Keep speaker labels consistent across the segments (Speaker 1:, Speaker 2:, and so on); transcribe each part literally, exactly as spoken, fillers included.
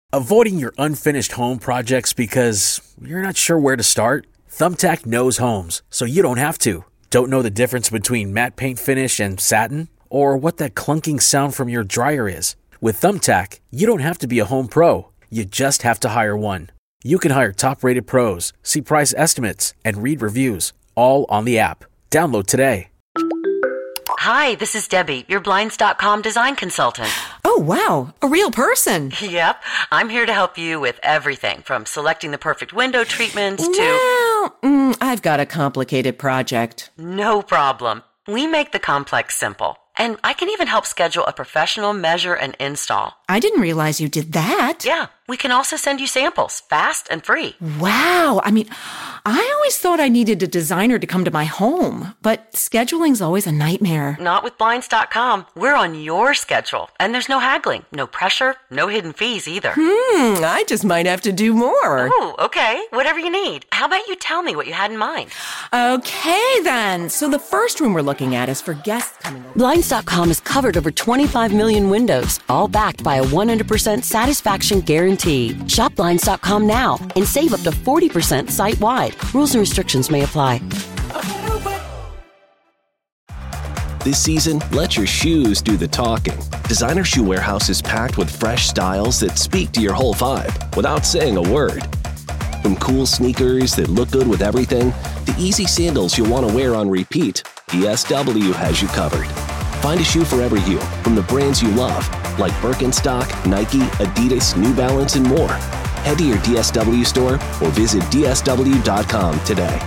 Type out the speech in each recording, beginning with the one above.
Speaker 1: Avoiding your unfinished home projects because you're not sure where to start? Thumbtack knows homes, so you don't have to. Don't know the difference between matte paint finish and satin? Or what that clunking sound from your dryer is? With Thumbtack, you don't have to be a home pro. You just have to hire one. You can hire top-rated pros, see price estimates, and read reviews, all on the app. Download today.
Speaker 2: Hi, this is Debbie, your Blinds dot com design consultant.
Speaker 3: Oh, wow, a real person.
Speaker 2: Yep, I'm here to help you with everything from selecting the perfect window treatments to...
Speaker 3: Well, mm, I've got a complicated project.
Speaker 2: No problem. We make the complex simple. And I can even help schedule a professional measure and install.
Speaker 3: I didn't realize you did that.
Speaker 2: Yeah, we can also send you samples, fast and free.
Speaker 3: Wow. I mean, I always thought I needed a designer to come to my home, but scheduling's always a nightmare.
Speaker 2: Not with Blinds dot com. We're on your schedule, and there's no haggling, no pressure, no hidden fees either.
Speaker 3: Hmm, I just might have to do more.
Speaker 2: Oh, okay. Whatever you need. How about you tell me what you had in mind?
Speaker 3: Okay, then. So the first room we're looking at is for guests coming over.
Speaker 4: Blinds dot com has covered over twenty-five million windows, all backed by a one hundred percent satisfaction guarantee. Shop Blinds dot com now and save up to forty percent site-wide. Rules and restrictions may apply.
Speaker 5: This season, let your shoes do the talking. Designer Shoe Warehouse is packed with fresh styles that speak to your whole vibe without saying a word. From cool sneakers that look good with everything, to easy sandals you'll want to wear on repeat, D S W has you covered. Find a shoe for every you from the brands you love, like Birkenstock, Nike, Adidas, New Balance, and more. Head to your D S W store or visit D S W dot com today.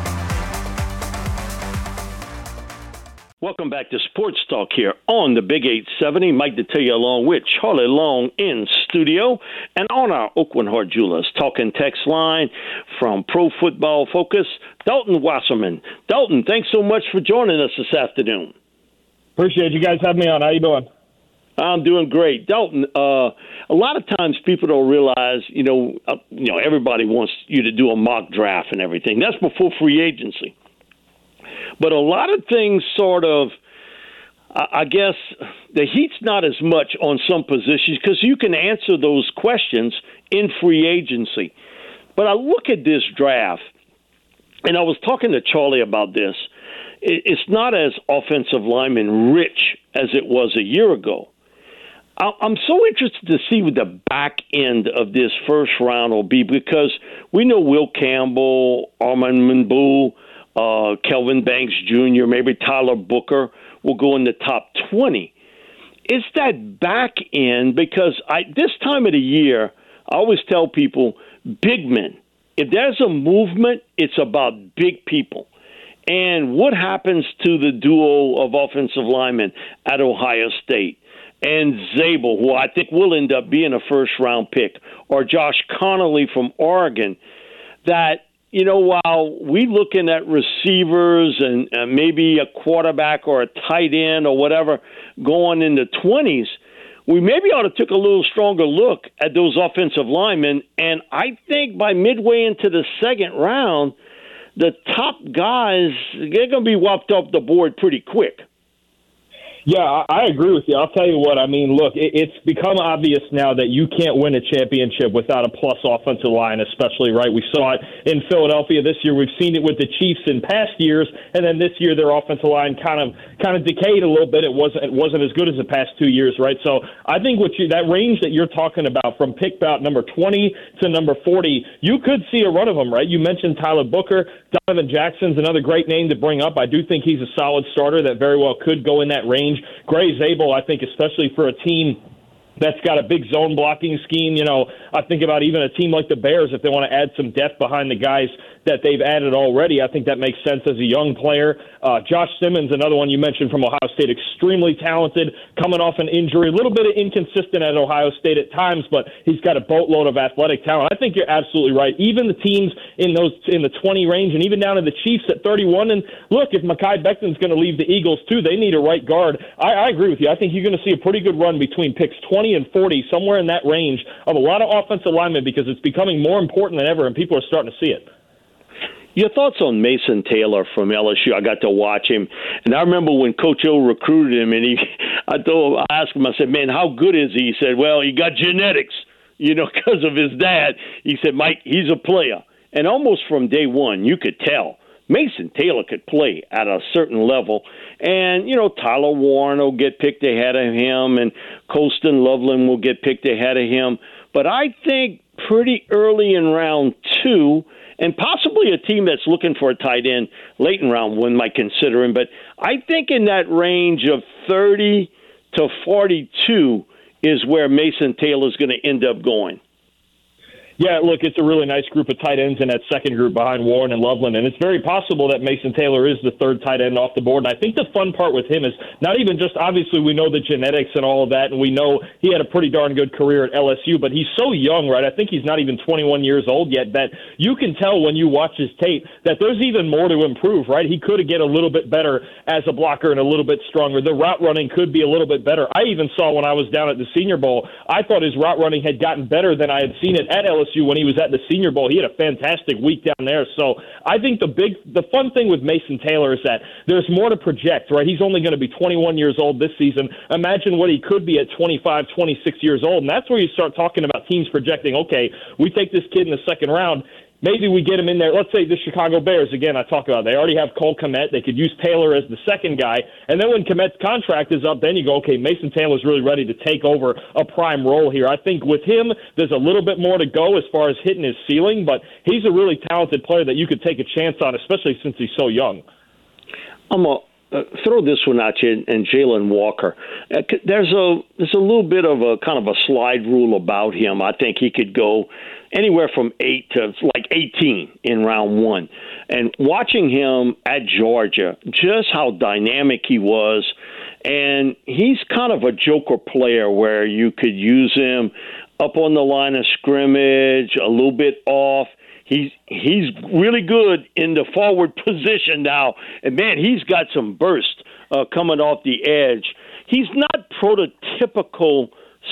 Speaker 6: Welcome back to Sports Talk here on the Big eight seventy. Mike Detillier along with Charlie Long in studio. And on our Oakland Heart Jewelers talking text line from Pro Football Focus, Dalton Wasserman. Dalton, thanks so much for joining us this afternoon.
Speaker 7: Appreciate you guys having me on. How you doing?
Speaker 6: I'm doing great. Dalton, uh, a lot of times people don't realize, you know, uh, you know, everybody wants you to do a mock draft and everything. That's before free agency. But a lot of things sort of, I guess, the heat's not as much on some positions because you can answer those questions in free agency. But I look at this draft, and I was talking to Charlie about this. It's not as offensive lineman rich as it was a year ago. I'm so interested to see what the back end of this first round will be because we know Will Campbell, Armand Mambu, uh, Kelvin Banks Junior, maybe Tyler Booker will go in the top twenty. It's that back end because I this time of the year, I always tell people, big men. If there's a movement, it's about big people. And what happens to the duo of offensive linemen at Ohio State and Zabel, who I think will end up being a first-round pick, or Josh Connolly from Oregon, that, you know, while we looking at receivers and uh, maybe a quarterback or a tight end or whatever going in the twenties, we maybe ought to take a little stronger look at those offensive linemen. And I think by midway into the second round, the top guys, they're going to be whopped off the board pretty quick.
Speaker 7: Yeah, I agree with you. I'll tell you what, I mean, look, it's become obvious now that you can't win a championship without a plus offensive line, especially, right? We saw it in Philadelphia this year. We've seen it with the Chiefs in past years, and then this year their offensive line kind of kind of decayed a little bit. It wasn't it wasn't as good as the past two years, right? So I think what you, that range that you're talking about from pick about number twenty to number forty, you could see a run of them, right? You mentioned Tyler Booker. Donovan Jackson's another great name to bring up. I do think he's a solid starter that very well could go in that range. Gray Zabel, I think, especially for a team that's got a big zone blocking scheme. You know, I think about even a team like the Bears, if they want to add some depth behind the guys that they've added already. I think that makes sense as a young player. Uh, Josh Simmons, another one you mentioned from Ohio State, extremely talented, coming off an injury, a little bit of inconsistent at Ohio State at times, but he's got a boatload of athletic talent. I think you're absolutely right. Even the teams in those in the twenty range, and even down to the Chiefs at thirty-one. And look, if Mekhi Becton's going to leave the Eagles too, they need a right guard. I, I agree with you. I think you're going to see a pretty good run between picks twenty and forty, somewhere in that range of a lot of offensive linemen, because it's becoming more important than ever, and people are starting to see it.
Speaker 6: Your thoughts on Mason Taylor from L S U? I got to watch him, and I remember when Coach O recruited him, and he, I told, I asked him, I said, "Man, how good is he?" He said, "Well, he got genetics." you know, because of his dad. He said, Mike, he's a player. And almost from day one, you could tell Mason Taylor could play at a certain level. And, you know, Tyler Warren will get picked ahead of him, and Colston Loveland will get picked ahead of him. But I think pretty early in round two, and possibly a team that's looking for a tight end late in round one might consider him. But I think in that range of thirty to forty-two is where Mason Taylor is going to end up going.
Speaker 7: Yeah, look, it's a really nice group of tight ends in that second group behind Warren and Loveland, and it's very possible that Mason Taylor is the third tight end off the board. And I think the fun part with him is not even just, obviously we know the genetics and all of that, and we know he had a pretty darn good career at L S U, but he's so young, right? I think he's not even twenty-one years old yet, that you can tell when you watch his tape that there's even more to improve, right? He could get a little bit better as a blocker and a little bit stronger. The route running could be a little bit better. I even saw when I was down at the Senior Bowl, I thought his route running had gotten better than I had seen it at L S U when he was at the Senior Bowl. He had a fantastic week down there. So I think the big, the fun thing with Mason Taylor is that there's more to project, right? He's only going to be twenty-one years old this season. Imagine what he could be at twenty-five, twenty-six years old. And that's where you start talking about teams projecting, okay, we take this kid in the second round. Maybe we get him in there. Let's say the Chicago Bears, again, I talk about, they already have Cole Kmet. They could use Taylor as the second guy. And then when Kmet's contract is up, then you go, okay, Mason Taylor's really ready to take over a prime role here. I think with him, there's a little bit more to go as far as hitting his ceiling, but he's a really talented player that you could take a chance on, especially since he's so young.
Speaker 6: I'm a Uh, throw this one at you, and Jalen Walker. Uh, there's a there's a little bit of a kind of a slide rule about him. I think he could go anywhere from eight to like eighteen in round one. And watching him at Georgia, just how dynamic he was, and he's kind of a joker player where you could use him up on the line of scrimmage, a little bit off. He's he's really good in the forward position now. And, man, he's got some burst uh, coming off the edge. He's not prototypical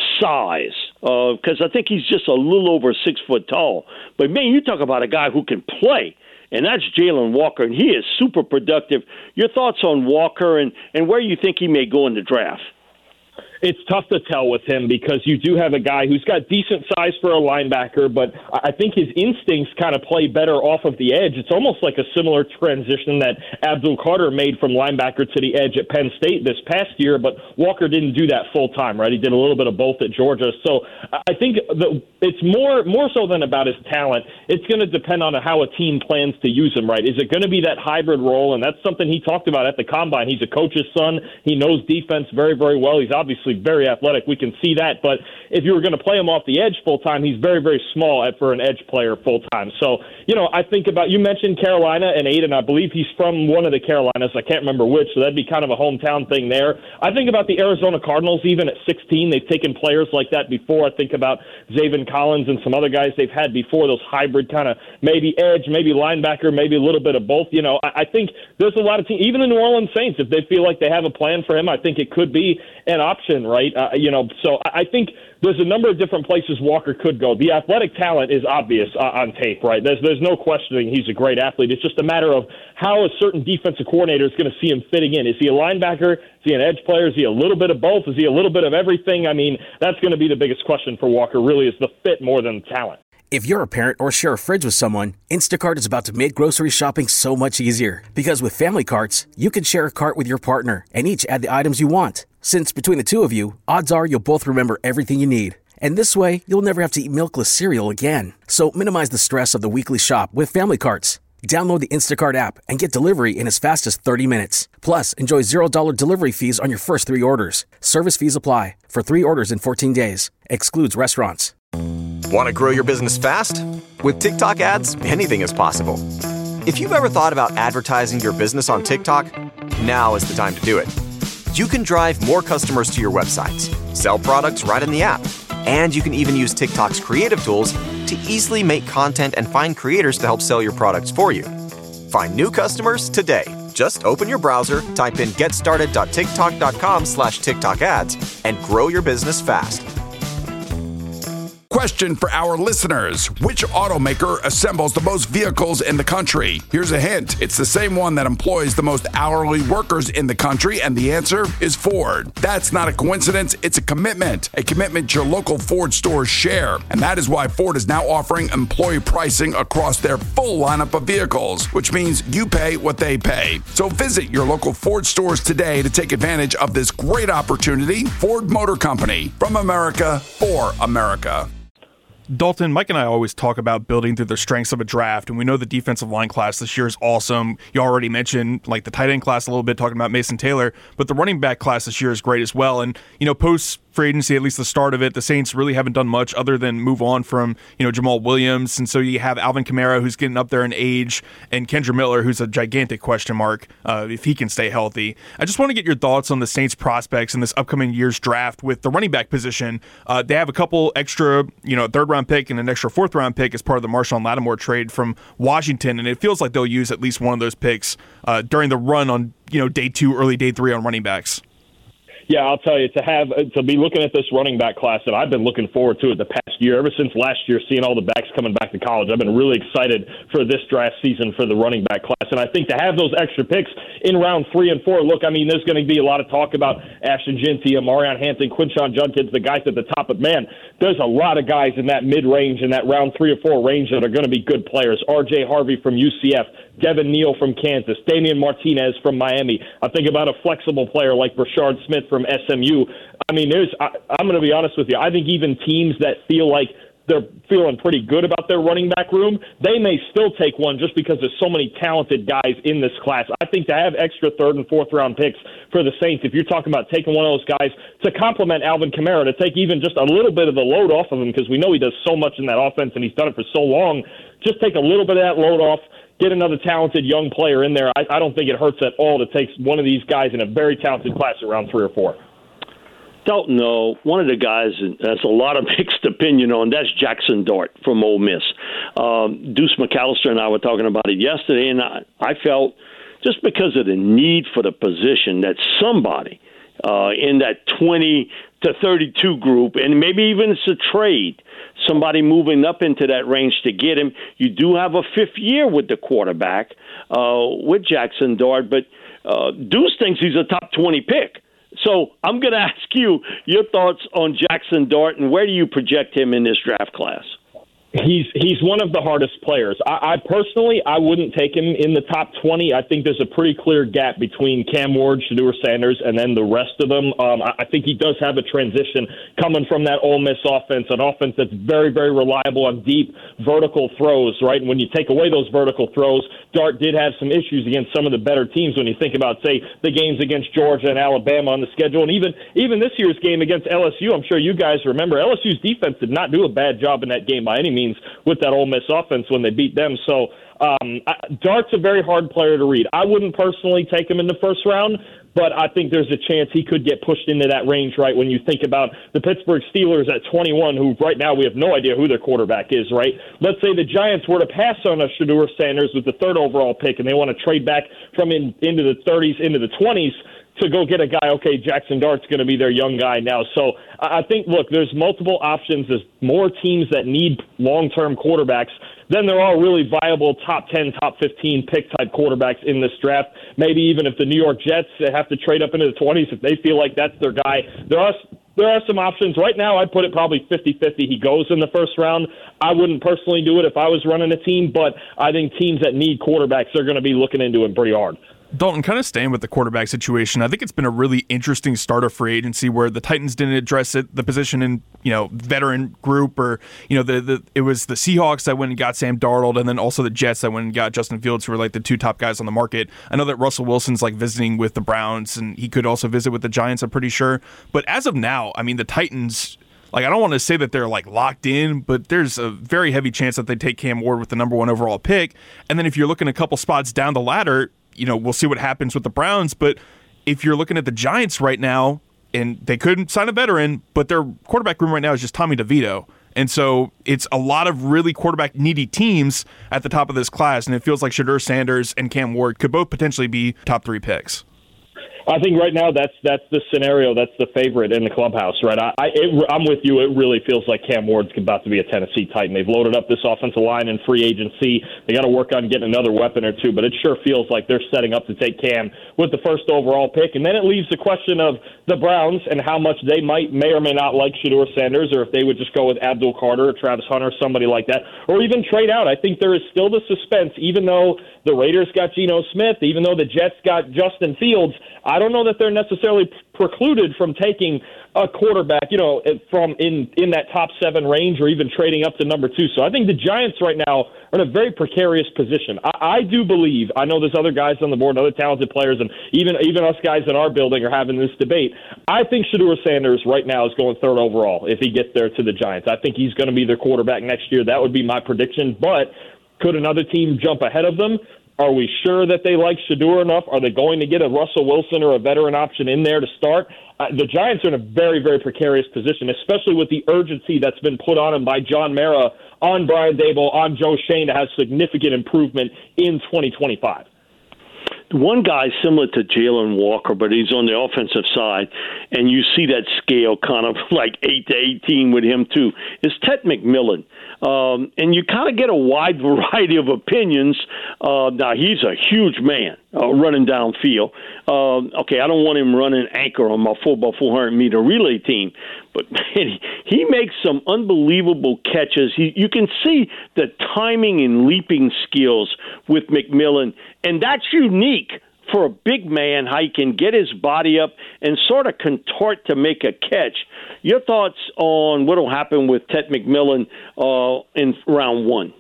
Speaker 6: size because uh, I think he's just a little over six foot tall. But, man, you talk about a guy who can play, and that's Jalen Walker, and he is super productive. Your thoughts on Walker and, and where you think he may go in the draft?
Speaker 7: It's tough to tell with him because you do have a guy who's got decent size for a linebacker, but I think his instincts kind of play better off of the edge. It's almost like a similar transition that Abdul Carter made from linebacker to the edge at Penn State this past year, but Walker didn't do that full time, right? He did a little bit of both at Georgia. So I think the, it's more more so than about his talent. It's going to depend on how a team plans to use him, right? Is it going to be that hybrid role? And that's something he talked about at the Combine. He's a coach's son. He knows defense very, very well. He's obviously very athletic. We can see that. But if you were going to play him off the edge full-time, he's very, very small for an edge player full-time. So, you know, I think about, you mentioned Carolina and Aiden. I believe he's from one of the Carolinas. I can't remember which, so that'd be kind of a hometown thing there. I think about the Arizona Cardinals, even at sixteen. They've taken players like that before. I think about Zaven Collins and some other guys they've had before, those hybrid kind of maybe edge, maybe linebacker, maybe a little bit of both. You know, I, I think there's a lot of teams, even the New Orleans Saints, if they feel like they have a plan for him, I think it could be an option, right? Uh, you know, so I think there's a number of different places Walker could go. The athletic talent is obvious uh, on tape, right? There's there's no questioning he's a great athlete. It's just a matter of how a certain defensive coordinator is going to see him fitting in. Is he a linebacker? Is he an edge player? Is he a little bit of both? Is he a little bit of everything? I mean, that's going to be the biggest question for Walker, really, is the fit more than the talent.
Speaker 1: If you're a parent or share a fridge with someone, Instacart is about to make grocery shopping so much easier. Because with family carts, you can share a cart with your partner and each add the items you want. Since between the two of you, odds are you'll both remember everything you need. And this way, you'll never have to eat milkless cereal again. So minimize the stress of the weekly shop with family carts. Download the Instacart app and get delivery in as fast as thirty minutes. Plus, enjoy zero dollars delivery fees on your first three orders. Service fees apply for three orders in fourteen days. Excludes restaurants.
Speaker 8: Want to grow your business fast? With TikTok ads, anything is possible. If you've ever thought about advertising your business on TikTok, now is the time to do it. You can drive more customers to your websites, sell products right in the app, and you can even use TikTok's creative tools to easily make content and find creators to help sell your products for you. Find new customers today. Just open your browser, type in getstarted.tiktok.com slash TikTok ads, and grow your business fast.
Speaker 9: question for our listeners. Which automaker assembles the most vehicles in the country? Here's a hint. It's the same one that employs the most hourly workers in the country, and the answer is Ford. That's not a coincidence. It's a commitment. A commitment your local Ford stores share. And that is why Ford is now offering employee pricing across their full lineup of vehicles, which means you pay what they pay. So visit your local Ford stores today to take advantage of this great opportunity. Ford Motor Company, from America for America.
Speaker 10: Dalton, Mike and I always talk about building through the strengths of a draft, and we know the defensive line class this year is awesome. You already mentioned like the tight end class a little bit, talking about Mason Taylor, but the running back class this year is great as well. And, you know, post free agency, at least the start of it, the Saints really haven't done much other than move on from, you know, Jamal Williams. And so you have Alvin Kamara, who's getting up there in age, and Kendra Miller, who's a gigantic question mark uh, if he can stay healthy. I just want to get your thoughts on the Saints prospects in this upcoming year's draft with the running back position. Uh, they have a couple extra, you know, third round pick and an extra fourth round pick as part of the Marshawn Lattimore trade from Washington. And it feels like they'll use at least one of those picks uh, during the run on, you know, day two, early day three on running backs.
Speaker 7: Yeah, I'll tell you, to have to be looking at this running back class that I've been looking forward to it the past year, ever since last year, seeing all the backs coming back to college, I've been really excited for this draft season for the running back class. And I think to have those extra picks in round three and four, look, I mean, there's going to be a lot of talk about Ashton Jeanty, Marion Hampton, Quinshon Judkins, the guys at the top. But, man, there's a lot of guys in that mid-range, in that round three or four range that are going to be good players. R J Harvey from U C F, Devin Neal from Kansas, Damian Martinez from Miami. I think about a flexible player like Rashard Smith from S M U. I mean, there's. I, I'm going to be honest with you. I think even teams that feel like they're feeling pretty good about their running back room, they may still take one just because there's so many talented guys in this class. I think to have extra third and fourth round picks for the Saints, if you're talking about taking one of those guys to complement Alvin Kamara, to take even just a little bit of the load off of him, because we know he does so much in that offense and he's done it for so long, just take a little bit of that load off, get another talented young player in there. I, I don't think it hurts at all to take one of these guys in a very talented class around three or four.
Speaker 6: Don't know. One of the guys has a lot of mixed opinion on, that's Jackson Dart from Ole Miss. Um, Deuce McAllister and I were talking about it yesterday, and I, I felt just because of the need for the position that somebody uh, in that twenty to thirty-two group, and maybe even it's a trade, somebody moving up into that range to get him. You do have a fifth year with the quarterback, uh, with Jackson Dart, but uh, Deuce thinks he's a top twenty pick. So I'm going to ask you your thoughts on Jackson Dart, and where do you project him in this draft class?
Speaker 7: He's he's one of the hardest players. I, I personally, I wouldn't take him in the top twenty. I think there's a pretty clear gap between Cam Ward, Shedeur Sanders, and then the rest of them. Um, I, I think he does have a transition coming from that Ole Miss offense, an offense that's very, very reliable on deep vertical throws, right? And when you take away those vertical throws, Dart did have some issues against some of the better teams when you think about, say, the games against Georgia and Alabama on the schedule. And even, even this year's game against L S U, I'm sure you guys remember, L S U's defense did not do a bad job in that game by any means with that Ole Miss offense when they beat them. So um, I, Dart's a very hard player to read. I wouldn't personally take him in the first round, but I think there's a chance he could get pushed into that range, right, when you think about the Pittsburgh Steelers at twenty-one, who right now we have no idea who their quarterback is, right? Let's say the Giants were to pass on a Shedeur Sanders with the third overall pick, and they want to trade back from in, into the thirties, into the twenties, to go get a guy, okay, Jackson Dart's going to be their young guy now. So I think, look, there's multiple options. There's more teams that need long-term quarterbacks than there are really viable top ten, top fifteen pick-type quarterbacks in this draft. Maybe even if the New York Jets have to trade up into the twenties, if they feel like that's their guy. There are there are some options. Right now, I'd put it probably fifty-fifty. He goes in the first round. I wouldn't personally do it if I was running a team, but I think teams that need quarterbacks are going to be looking into him pretty hard.
Speaker 10: Dalton, kind of staying with the quarterback situation, I think it's been a really interesting start of free agency where the Titans didn't address it, the position in, you know, veteran group, or, you know, the, the it was the Seahawks that went and got Sam Darnold, and then also the Jets that went and got Justin Fields, who were like the two top guys on the market. I know that Russell Wilson's like visiting with the Browns, and he could also visit with the Giants, I'm pretty sure. But as of now, I mean, the Titans, like, I don't want to say that they're like locked in, but there's a very heavy chance that they take Cam Ward with the number one overall pick. And then if you're looking a couple spots down the ladder, you know, we'll see what happens with the Browns. But if you're looking at the Giants right now, and they couldn't sign a veteran, but their quarterback room right now is just Tommy DeVito. And so it's a lot of really quarterback-needy teams at the top of this class, and it feels like Shedeur Sanders and Cam Ward could both potentially be top three picks.
Speaker 7: I think right now that's that's the scenario. That's the favorite in the clubhouse, right? I, I it, I'm with you. It really feels like Cam Ward's about to be a Tennessee Titan. They've loaded up this offensive line in free agency. They got to work on getting another weapon or two, but it sure feels like they're setting up to take Cam with the first overall pick. And then it leaves the question of the Browns and how much they might may or may not like Shedeur Sanders, or if they would just go with Abdul Carter or Travis Hunter, somebody like that, or even trade out. I think there is still the suspense, even though the Raiders got Geno Smith, even though the Jets got Justin Fields. I don't know that they're necessarily precluded from taking a quarterback, you know, from in, in that top seven range or even trading up to number two. So I think the Giants right now are in a very precarious position. I, I do believe, I know there's other guys on the board, other talented players, and even even us guys in our building are having this debate. I think Shedeur Sanders right now is going third overall if he gets there to the Giants. I think he's going to be their quarterback next year. That would be my prediction. But could another team jump ahead of them? Are we sure that they like Shedeur enough? Are they going to get a Russell Wilson or a veteran option in there to start? Uh, the Giants are in a very, very precarious position, especially with the urgency that's been put on them by John Mara, on Brian Daboll, on Joe Schoen to have significant improvement in twenty twenty-five.
Speaker 6: One guy similar to Jalen Walker, but he's on the offensive side, and you see that scale kind of like eight to eighteen with him too, is Ted McMillan. Um, and you kind of get a wide variety of opinions. Uh, now, he's a huge man uh, running downfield. Um, okay, I don't want him running anchor on my four by four hundred meter relay team, but man, he, he makes some unbelievable catches. He, you can see the timing and leaping skills with McMillan, and that's unique for a big man, how he can get his body up and sort of contort to make a catch. Your thoughts on what will happen with Ted McMillan uh, in round one?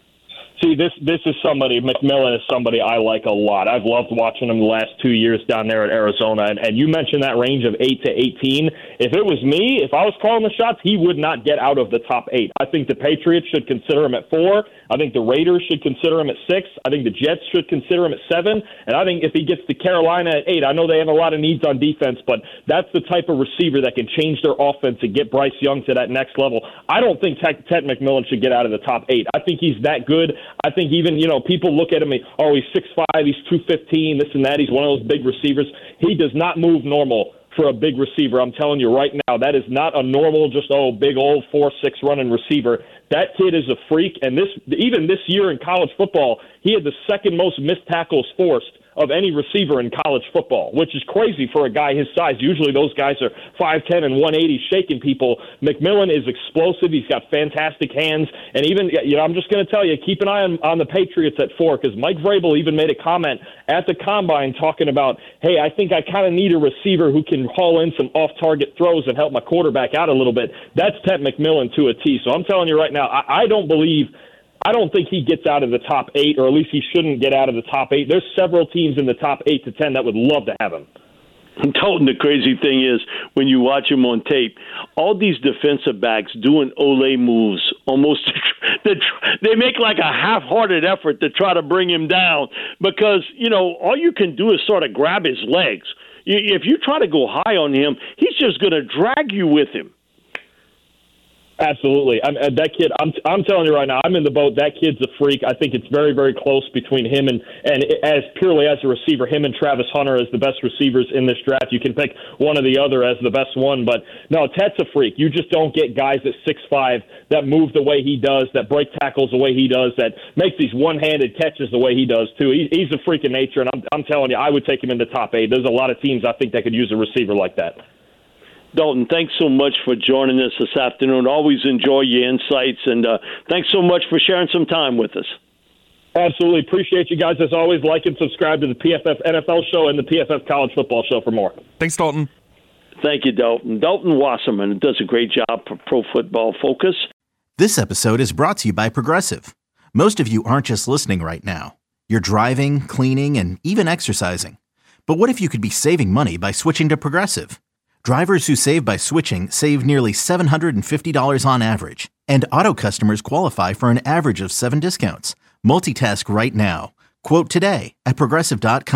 Speaker 7: See, this this is somebody, McMillan is somebody I like a lot. I've loved watching him the last two years down there at Arizona. And, and you mentioned that range of eight to eighteen. If it was me, if I was calling the shots, he would not get out of the top eight. I think the Patriots should consider him at four. I think the Raiders should consider him at six. I think the Jets should consider him at seven. And I think if he gets to Carolina at eight, I know they have a lot of needs on defense, but that's the type of receiver that can change their offense and get Bryce Young to that next level. I don't think Ted, Ted McMillan should get out of the top eight. I think he's that good. I think even, you know, people look at him, oh, he's six five, he's two fifteen, this and that. He's one of those big receivers. He does not move normal for a big receiver. I'm telling you right now, that is not a normal, just, oh, big old four six running receiver. That kid is a freak. And this, even this year in college football, he had the second most missed tackles forced of any receiver in college football, which is crazy for a guy his size. Usually those guys are five ten and one eighty shaking people. McMillan is explosive. He's got fantastic hands. And even, you know, I'm just going to tell you, keep an eye on, on the Patriots at four, because Mike Vrabel even made a comment at the Combine talking about, hey, I think I kind of need a receiver who can haul in some off-target throws and help my quarterback out a little bit. That's Ted McMillan to a T. So I'm telling you right now, I, I don't believe I don't think he gets out of the top eight, or at least he shouldn't get out of the top eight. There's several teams in the top eight to ten that would love to have him.
Speaker 6: And Dalton, the crazy thing is, when you watch him on tape, all these defensive backs doing Ole moves, almost they make like a half-hearted effort to try to bring him down, because, you know, all you can do is sort of grab his legs. If you try to go high on him, he's just going to drag you with him.
Speaker 7: Absolutely. I'm, uh, that kid, I'm I'm telling you right now, I'm in the boat. That kid's a freak. I think it's very, very close between him and, and as purely as a receiver, him and Travis Hunter as the best receivers in this draft. You can pick one or the other as the best one. But, no, Ted's a freak. You just don't get guys at six five that move the way he does, that break tackles the way he does, that makes these one-handed catches the way he does, too. He, he's a freak in nature, and I'm, I'm telling you, I would take him in the top eight. There's a lot of teams I think that could use a receiver like that.
Speaker 6: Dalton, thanks so much for joining us this afternoon. Always enjoy your insights, and uh, thanks so much for sharing some time with us.
Speaker 7: Absolutely. Appreciate you guys. As always, like and subscribe to the P F F N F L show and the P F F College Football show for more.
Speaker 10: Thanks, Dalton.
Speaker 6: Thank you, Dalton. Dalton Wasserman does a great job for Pro Football Focus.
Speaker 11: This episode is brought to you by Progressive. Most of you aren't just listening right now. You're driving, cleaning, and even exercising. But what if you could be saving money by switching to Progressive? Drivers who save by switching save nearly seven hundred fifty dollars on average, and auto customers qualify for an average of seven discounts. Multitask right now. Quote today at Progressive dot com.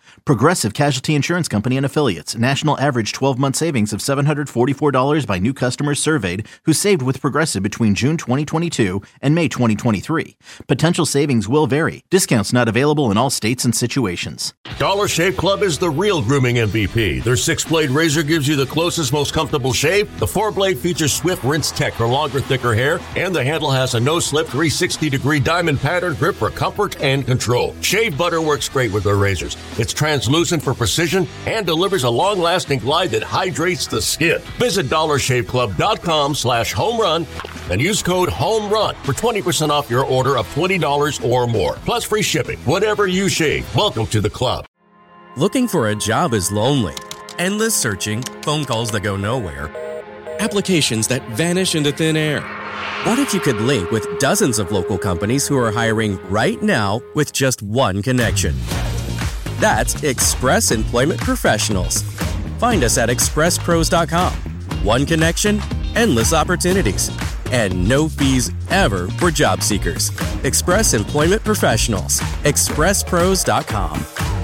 Speaker 11: Progressive Casualty Insurance Company and Affiliates. National average twelve-month savings of seven hundred forty-four dollars by new customers surveyed who saved with Progressive between June twenty twenty-two and May twenty twenty-three. Potential savings will vary. Discounts not available in all states and situations.
Speaker 12: Dollar Shave Club is the real grooming M V P. Their six-blade razor gives you the closest, most comfortable shave. The four-blade features swift rinse tech for longer, thicker hair. And the handle has a no-slip three hundred sixty degree diamond pattern grip for comfort and control. Shave butter works great with their razors. It's translucent for precision and delivers a long-lasting glide that hydrates the skin. Visit dollar shave club dot com slash home run and use code HOMERUN for twenty percent off your order of twenty dollars or more. Plus free shipping. Whatever you shave, welcome to the club.
Speaker 13: Looking for a job is lonely. Endless searching, phone calls that go nowhere, applications that vanish into thin air. What if you could link with dozens of local companies who are hiring right now with just one connection? That's Express Employment Professionals. Find us at express pros dot com. One connection, endless opportunities, and no fees ever for job seekers. Express Employment Professionals. express pros dot com.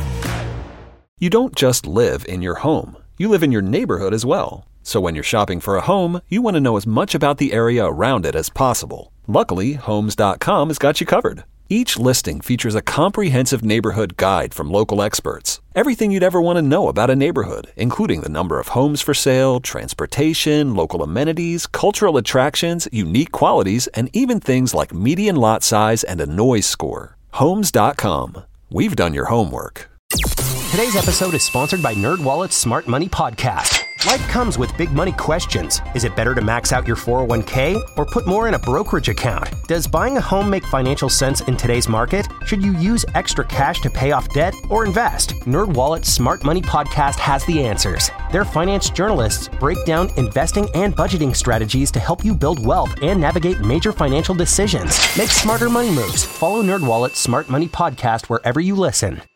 Speaker 14: You don't just live in your home. You live in your neighborhood as well. So when you're shopping for a home, you want to know as much about the area around it as possible. Luckily, homes dot com has got you covered. Each listing features a comprehensive neighborhood guide from local experts. Everything you'd ever want to know about a neighborhood, including the number of homes for sale, transportation, local amenities, cultural attractions, unique qualities, and even things like median lot size and a noise score. homes dot com. We've done your homework.
Speaker 15: Today's episode is sponsored by NerdWallet's Smart Money Podcast. Life comes with big money questions. Is it better to max out your four oh one k or put more in a brokerage account? Does buying a home make financial sense in today's market? Should you use extra cash to pay off debt or invest? NerdWallet's Smart Money Podcast has the answers. Their finance journalists break down investing and budgeting strategies to help you build wealth and navigate major financial decisions. Make smarter money moves. Follow NerdWallet's Smart Money Podcast wherever you listen.